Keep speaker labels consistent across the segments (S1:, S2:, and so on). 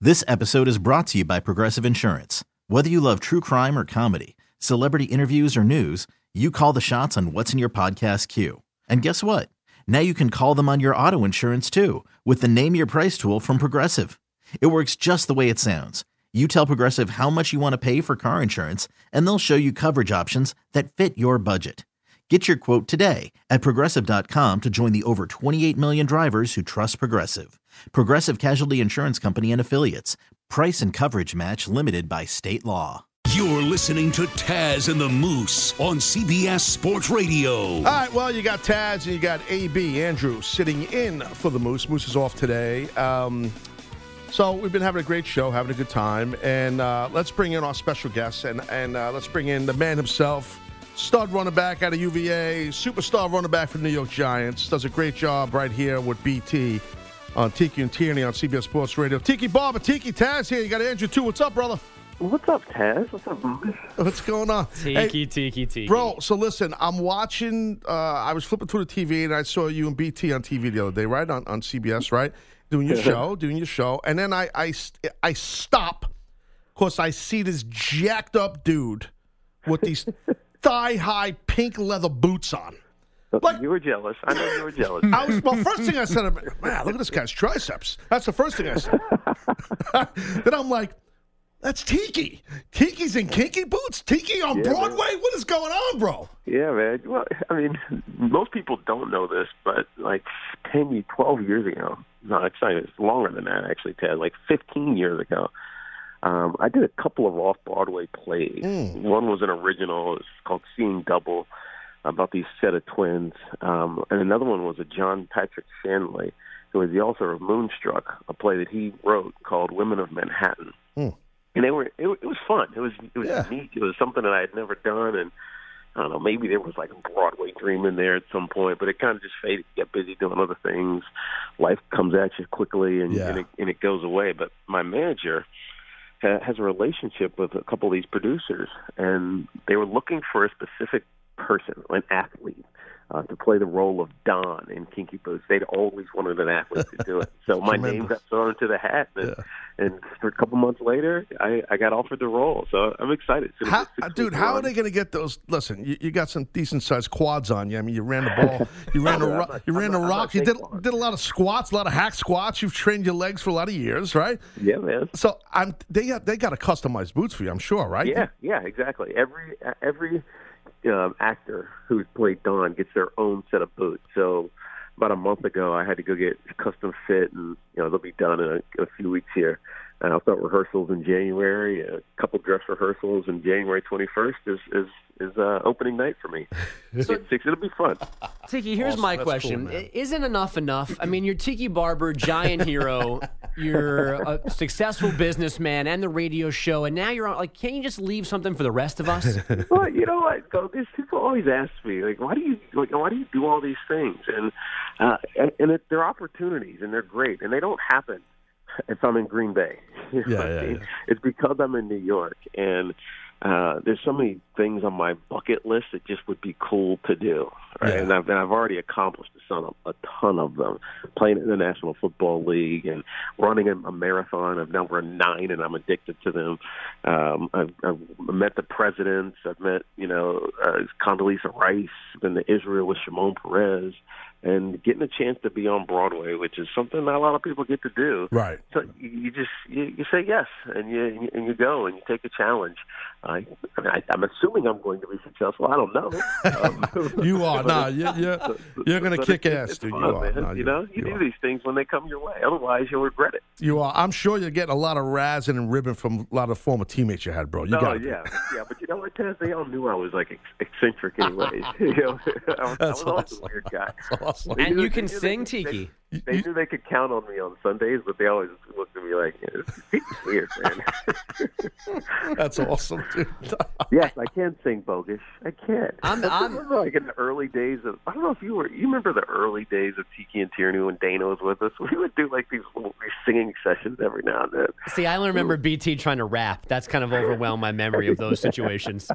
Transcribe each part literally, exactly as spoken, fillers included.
S1: This episode is brought to you by Progressive Insurance. Whether you love true crime or comedy, celebrity interviews or news, you call the shots on what's in your podcast queue. And guess what? Now you can call them on your auto insurance too with the Name Your Price tool from Progressive. It works just the way it sounds. You tell Progressive how much you want to pay for car insurance, and they'll show you coverage options that fit your budget. Get your quote today at Progressive dot com to join the over twenty-eight million drivers who trust Progressive. Progressive Casualty Insurance Company and Affiliates. Price and coverage match limited by state law.
S2: You're listening to Taz and the Moose on C B S Sports Radio.
S3: All right, well, you got Taz and you got A B, Andrew, sitting in for the Moose. Moose is off today. Um, so we've been having a great show, having a good time. And uh, let's bring in our special guest, and, and uh, let's bring in the man himself, stud running back out of U V A, superstar running back for the New York Giants. Does a great job right here with B T on Tiki and Tierney on C B S Sports Radio. Tiki Barber, Tiki Taz here. You got Andrew, too. What's up, brother?
S4: What's up, Taz? What's up, Moose?
S3: What's going on?
S5: Tiki,
S3: hey,
S5: tiki, tiki.
S3: Bro, so listen, I'm watching, uh, I was flipping through the T V, and I saw you and B T on T V the other day, right? On, on C B S, right? Doing your show, doing your show. And then I, I, I stop because I see this jacked up dude with these thigh-high pink leather boots on.
S4: Like, you were jealous. I know you were jealous.
S3: I was, well, first thing I said, man, look at this guy's triceps. That's the first thing I said. Then I'm like, that's Tiki. Tiki's in kinky boots? Tiki on yeah, Broadway? Man. What is going on, bro?
S4: Yeah, man. Well, I mean, most people don't know this, but like ten, twelve years ago, no, it's, not, it's longer than that, actually, Ted, like fifteen years ago, um, I did a couple of off-Broadway plays. Mm. One was an original. It's called Seeing Double, about these set of twins. Um, and another one was a John Patrick Shanley, who was the author of Moonstruck, a play that he wrote called Women of Manhattan. Mm. And they were, it, it was fun. It was, it was yeah. neat. It was something that I had never done. And I don't know, maybe there was like a Broadway dream in there at some point, but it kind of just faded. You get busy doing other things. Life comes at you quickly and, yeah. and, it, and it goes away. But my manager ha- has a relationship with a couple of these producers, and they were looking for a specific person, an athlete, uh, to play the role of Don in Kinky Boots. They'd always wanted an athlete to do it. So my name got thrown into the hat, and, yeah. and for a couple months later, I, I got offered the role. So I'm excited.
S3: How, dude, how are they going to get those? Listen, you, you got some decent-sized quads on you. I mean, you ran the ball. You ran the, ro- you ran the rock. You did, did a lot of squats, a lot of hack squats. You've trained your legs for a lot of years, right?
S4: Yeah, man.
S3: So I'm, they, they got to customize boots for you, I'm sure, right?
S4: Yeah, yeah, exactly. Every every – Um, actor who's played Don gets their own set of boots. So about a month ago, I had to go get custom fit, and you know they'll be done in a, in a few weeks here. And I'll start rehearsals in January. A couple dress rehearsals, and January twenty-first is is is uh, opening night for me. So, six, it'll be fun.
S5: Tiki, here's
S3: awesome.
S5: my
S3: That's
S5: question:
S3: cool,
S5: isn't enough enough? I mean, you're Tiki Barber, giant hero. You're a successful businessman and the radio show, and now you're on. Like, can't you just leave something for the rest of us?
S4: Well, you know what? So these people always ask me, like, why do you like, why do you do all these things? And uh, and, and it, they're opportunities, and they're great, and they don't happen if I'm in Green Bay. You know
S3: yeah, yeah, yeah.
S4: It's because I'm in New York, and uh, there's so many things on my bucket list that just would be cool to do. Right? Yeah. And, I've, and I've already accomplished a ton, of, a ton of them. Playing in the National Football League and running a, a marathon. I've now run nine, and I'm addicted to them. Um, I've, I've met the presidents. I've met, you know, uh, Condoleezza Rice. Been to Israel with Shimon Peres. And getting a chance to be on Broadway, which is something not a lot of people get to do.
S3: Right.
S4: So you just you, you say yes, and you and you go, and you take a challenge. I, I mean, I, I'm assuming I'm going to be successful. I don't know. Um,
S3: you are. No, you're, you're, you're going to kick ass, dude.
S4: Fun,
S3: you are. No,
S4: you know, you, you do are. These things when they come your way. Otherwise, you'll regret it.
S3: You are. I'm sure you're getting a lot of razzing and ribbon from a lot of former teammates you had, bro. You
S4: no,
S3: got
S4: yeah, yeah. But you know what, Taz? They all knew I was like eccentric, anyways. you know, I was,
S3: That's
S4: I was always
S3: awesome.
S4: a weird guy.
S3: That's awesome.
S5: And
S4: knew,
S5: you can
S4: knew
S5: sing,
S4: they,
S5: Tiki.
S4: They, they knew they could count on me on Sundays, but they always looked at me like, yeah, this is weird, man.
S3: That's awesome, dude.
S4: Yes, I can sing bogus. I can.
S5: I'm,
S4: I
S5: I'm,
S4: remember like in the early days of, I don't know if you were, you remember the early days of Tiki and Tierney when Dana was with us? We would do like these little these singing sessions every now and then.
S5: See, I only remember B T trying to rap. That's kind of overwhelmed my memory of those situations.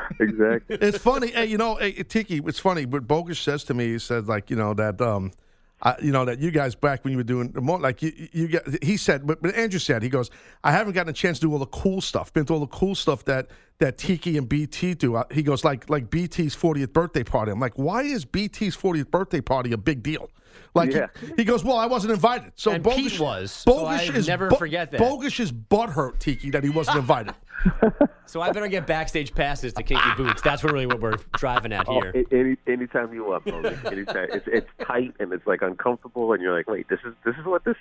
S4: Exactly.
S3: It's funny. Hey, you know, hey, Tiki, it's funny. But Bogus says to me, he said, like, you know, that um, Uh, you know, that you guys back when you were doing the more like you, you get. He said, but, but Andrew said, he goes, I haven't gotten a chance to do all the cool stuff. Been to all the cool stuff that that Tiki and B T do. Uh, he goes like like B T's fortieth birthday party. I'm like, why is B T's fortieth birthday party a big deal? Like
S4: Yeah.
S3: he, he goes, well, I wasn't invited. So
S5: And
S3: Bogus
S5: Pete was, so
S3: Bogus
S5: I
S3: is
S5: never
S3: bu-
S5: forget that.
S3: Bogus is butthurt, Tiki, that he wasn't invited.
S5: So I better get backstage passes to Kinky Boots. That's really what we're driving at here.
S4: Oh, any anytime you want, Bogus. Anytime. It's it's tight and it's like uncomfortable, and you're like, wait, this is this is what this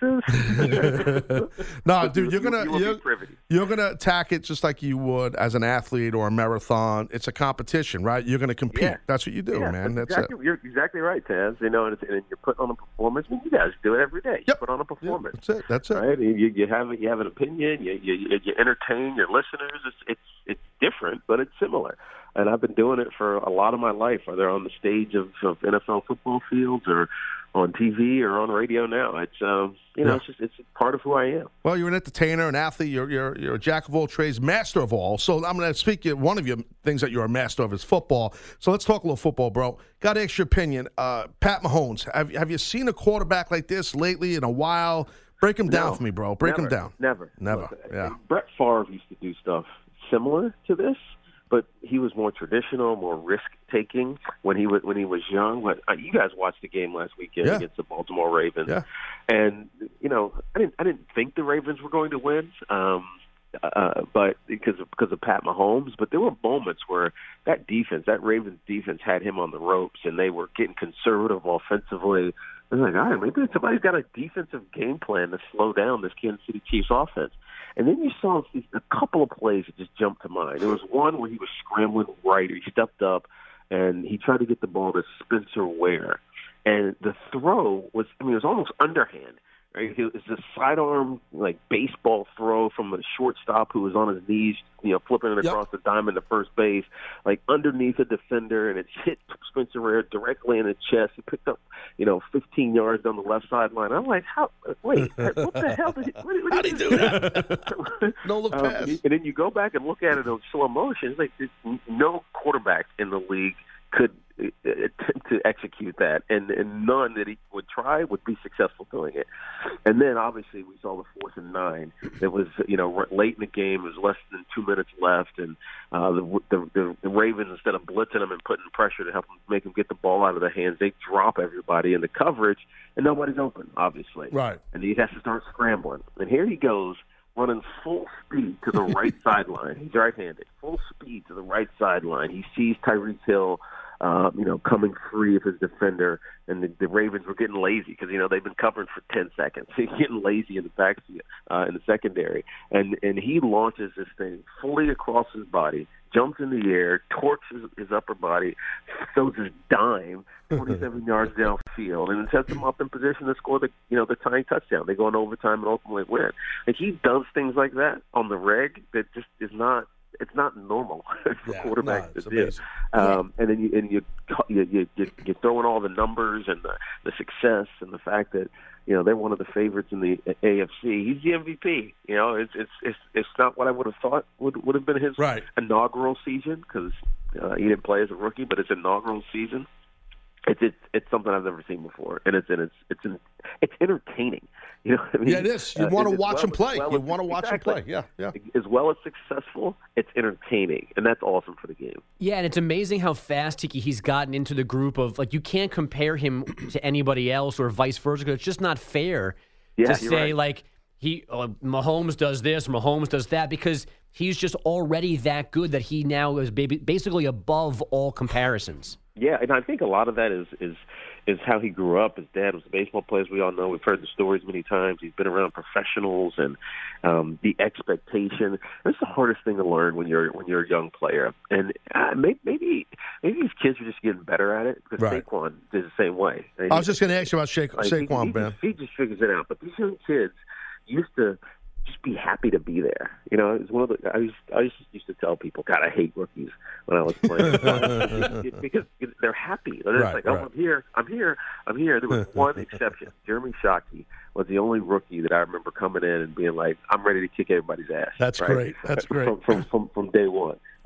S4: is.
S3: No, dude, you're gonna
S4: You will be
S3: you're,
S4: privy.
S3: you're gonna attack it just like you would as an athlete or a marathon. It's a competition, right? You're gonna compete.
S4: Yeah.
S3: That's what you do,
S4: Yeah,
S3: man. That's
S4: exactly,
S3: it.
S4: You're exactly right, Taz. You know, and, it's, and you're putting on a performance. I mean, you guys do it every day. You
S3: Yep.
S4: put on a
S3: Yeah,
S4: performance.
S3: that's it. That's it.
S4: Right? You, you have you have an opinion. You, you you entertain your listeners. It's it's it's different, but it's similar. And I've been doing it for a lot of my life, whether on the stage of, of N F L football fields or on T V or on radio now. It's um, you know,
S3: Yeah.
S4: it's just it's part of who I am.
S3: Well, you're an entertainer, an athlete. You're you're you're a jack of all trades, master of all. So I'm going to speak. One of your things that you're a master of is football. So let's talk a little football, bro. Got to ask your opinion. Uh, Pat Mahomes. Have have you seen a quarterback like this lately in a while? Break him down
S4: No,
S3: for me, bro. Break
S4: never,
S3: him down.
S4: Never,
S3: Never,
S4: Look,
S3: yeah.
S4: Brett Favre used to do stuff similar to this, but he was more traditional, more risk taking when he was when he was young. But uh, you guys watched the game last weekend
S3: Yeah.
S4: against the Baltimore Ravens,
S3: Yeah.
S4: and you know I didn't I didn't think the Ravens were going to win. Um, Uh, but because of, because of Pat Mahomes, but there were moments where that defense, that Ravens defense, had him on the ropes, and they were getting conservative offensively. I was like, all right, maybe somebody's got a defensive game plan to slow down this Kansas City Chiefs offense. And then you saw a couple of plays that just jumped to mind. There was one where he was scrambling right, he stepped up, and he tried to get the ball to Spencer Ware, and the throw was, I mean, it was almost underhand. Right? It was a sidearm, like baseball throw from a shortstop who was on his knees, you know, flipping it
S3: Yep.
S4: across the diamond to first base, like underneath a defender, and it hit Spencer Ware directly in the chest. He picked up, you know, fifteen yards down the left sideline. I'm like, how? Wait, what the hell did he? What, what
S3: How'd he do that? No look
S4: um,
S3: pass.
S4: and then you go back and look at it in slow motion. It's like there's no quarterback in the league could attempt to execute that, and, and none that he would try would be successful doing it. And then obviously we saw the fourth and nine. It was, you know, late in the game. It was less than two minutes left, and uh, the, the, the the Ravens, instead of blitzing them and putting pressure to help them make them get the ball out of their hands, they drop everybody in the coverage, and nobody's open, obviously.
S3: Right.
S4: And he has to start scrambling. And here he goes, running full speed to the right sideline. He's right-handed. Full speed to the right sideline. He sees Tyreek Hill, uh, you know, coming free of his defender, and the, the Ravens were getting lazy because, you know, they've been covering for ten seconds. He's getting lazy in the backfield, uh, in the secondary. And, and he launches this thing fully across his body, jumps in the air, torches his upper body, throws his dime twenty-seven yards downfield, and it sets them up in position to score the, you know, the tying touchdown. They go in overtime and ultimately win. Like, he does things like that on the reg that just is not. It's not normal for
S3: Yeah,
S4: quarterbacks
S3: no, it's
S4: to do.
S3: amazing.
S4: Um, and then you and you you you you you throw in all the numbers and the, the success and the fact that, you know, they're one of the favorites in the A F C. He's the M V P. You know, it's it's it's it's not what I would have thought would would have been his
S3: Right.
S4: inaugural season, because uh, he didn't play as a rookie, but it's inaugural season. It's it's it's something I've never seen before, and it's and it's it's an, it's entertaining. You know what I mean?
S3: Yeah, it is. You
S4: Uh,
S3: want to
S4: as
S3: watch
S4: well-
S3: him play.
S4: as well
S3: You
S4: as-
S3: want to watch
S4: exactly.
S3: him play. Yeah, yeah.
S4: As well as successful, it's entertaining, and that's awesome for the game.
S5: Yeah, and it's amazing how fast Tiki he's gotten into the group of, like, you can't compare him to anybody else or vice versa, because it's just not fair
S4: Yeah,
S5: to
S4: you're
S5: say
S4: right.
S5: like he uh, Mahomes does this, Mahomes does that, because he's just already that good that he now is baby, basically above all comparisons.
S4: Yeah, and I think a lot of that is is is how he grew up. His dad was a baseball player, as we all know. We've heard the stories many times. He's been around professionals, and um, the expectation. It's the hardest thing to learn when you're when you're a young player. And uh, maybe maybe maybe these kids are just getting better at it, because
S3: Right.
S4: Saquon did the same way.
S3: I was just going to ask you about Sha-
S4: Like,
S3: Saquon,
S4: he, he,
S3: man.
S4: just, he just figures it out. But these young kids used to just be happy to be there. You know, it's one of the. I used, I used, used to tell people, God, I hate rookies when I was playing because they're happy. They're just
S3: Right,
S4: like, oh,
S3: right.
S4: I'm here, I'm here, I'm here. There was one exception. Jeremy Shockey was the only rookie that I remember coming in and being like, I'm ready to kick everybody's ass.
S3: That's
S4: right?
S3: great. That's great.
S4: From from from, from day one.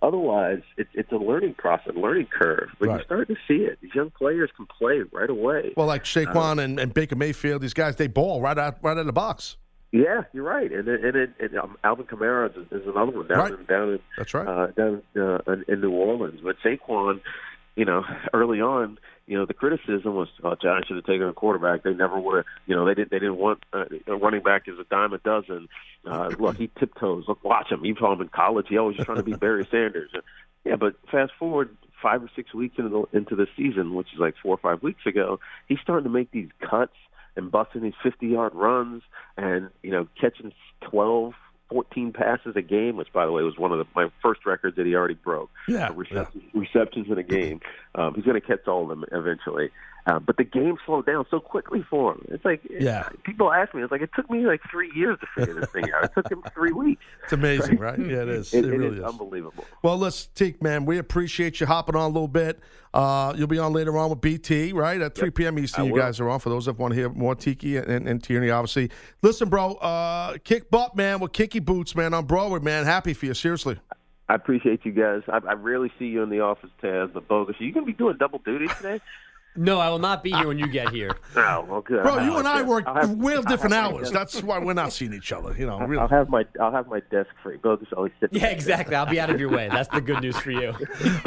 S4: Otherwise, it's it's a learning process, learning curve. But
S3: Right.
S4: you're starting to see it. These young players can play right away.
S3: Well, like Saquon
S4: Um,
S3: and, and Baker Mayfield, these guys, they ball right out right out of the box.
S4: Yeah, you're right. And and, and, and um, Alvin Kamara is, is another one down
S3: Right.
S4: in, down in
S3: That's right.
S4: uh, down uh, in, in New Orleans. But Saquon, you know, early on, you know, the criticism was, "Oh, Giants should have taken a quarterback. They never would have. You know, they didn't. They didn't want uh, a running back is a dime a dozen. Uh, look, he tiptoes. Look, watch him. You saw him in college. He always trying to be Barry Sanders. Yeah, but fast forward five or six weeks into the, into the season, which is like four or five weeks ago, he's starting to make these cuts and busting these fifty-yard runs and, you know, catching twelve, fourteen passes a game, which, by the way, was one of the, my first records that he already broke.
S3: Yeah,
S4: uh, receptions, yeah. receptions in a game. Um, he's going to catch all of them eventually. Uh, but the game slowed down so quickly for him. It's like,
S3: Yeah.
S4: people ask me, it's like, it took me like three years to figure this thing out. It took him three weeks.
S3: It's amazing, right? Yeah, it is.
S4: It,
S3: It,
S4: it
S3: really
S4: is
S3: is.
S4: unbelievable.
S3: Well, let's Teak, man. We appreciate you hopping on a little bit. Uh, you'll be on later on with B T, right? At three p.m. Eastern,
S4: I
S3: you
S4: will.
S3: guys are on. For those that want to hear more Tiki and, and Tierney, obviously. Listen, bro, uh, kick butt, man, with Kicky Boots, man, on Broadway, man. Happy for you, seriously.
S4: I appreciate you guys. I, I rarely see you in the office, Taz, but Bogus, are you going to be doing double duty today?
S5: No, I will not be here when you get here.
S4: Oh, well, good.
S3: Bro,
S4: I'll
S3: you and I
S4: have-
S3: work
S4: I'll have-
S3: we have
S4: I'll
S3: different
S4: have my
S3: hours.
S4: desk-
S3: That's why we're not seeing each other, you know, really.
S4: I'll have my I'll have my desk free. Bogus always sits.
S5: Yeah, exactly. I'll be out of your way. That's the good news for you.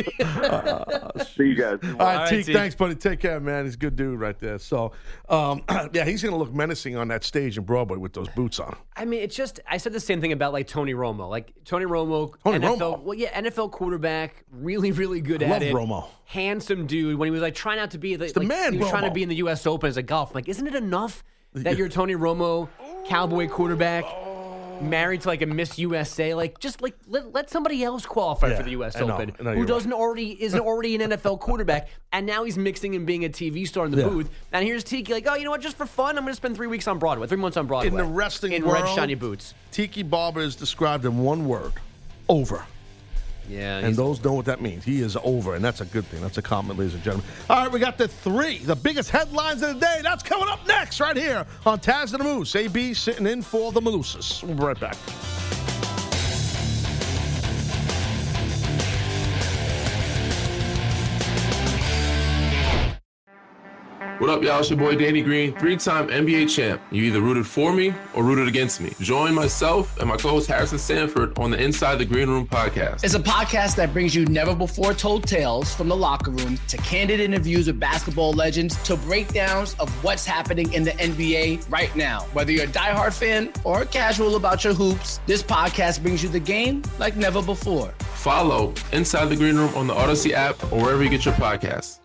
S4: See you guys.
S3: All right,
S5: All right,
S3: Teak,
S5: Teak.
S3: thanks, buddy. Take care, man. He's a good dude right there. So, um, yeah, he's going to look menacing on that stage in Broadway with those boots on.
S5: I mean, it's just, I said the same thing about like Tony Romo. Like Tony Romo,
S3: Tony
S5: N F L,
S3: Romo.
S5: well, yeah, N F L quarterback, really, really good
S3: I
S5: at
S3: love
S5: it.
S3: Romo.
S5: Handsome dude. When he was like trying not to be the,
S3: the
S5: like,
S3: man,
S5: he was trying to
S3: Romo.
S5: be in the U S Open as a golf. Like, isn't it enough that you're Tony Romo, cowboy quarterback, married to like a Miss U S A? Like, just like let, let somebody else qualify
S3: Yeah,
S5: for the U S
S3: I know.
S5: Open
S3: I know,
S5: who
S3: you're
S5: doesn't already isn't already an N F L quarterback, and now he's mixing and being a T V star in the
S3: Yeah.
S5: booth. And here's Tiki, like, oh, you know what? Just for fun, I'm going to spend three weeks on Broadway, three months on Broadway
S3: In the wrestling
S5: in
S3: world,
S5: red shiny boots.
S3: Tiki Barber is described in one word: over.
S5: Yeah,
S3: And
S5: he's-
S3: those know what that means. He is over, and that's a good thing. That's a comment, ladies and gentlemen. All right, we got the three, the biggest headlines of the day. That's coming up next right here on Taz and the Moose. A B sitting in for the Malusis. We'll be right back.
S6: What up, y'all? It's your boy Danny Green, three-time N B A champ. You either rooted for me or rooted against me. Join myself and my co-host Harrison Sanford on the Inside the Green Room podcast.
S7: It's a podcast that brings you never-before-told tales from the locker room to candid interviews with basketball legends to breakdowns of what's happening in the N B A right now. Whether you're a diehard fan or casual about your hoops, this podcast brings you the game like never before.
S6: Follow Inside the Green Room on the Odyssey app or wherever you get your podcasts.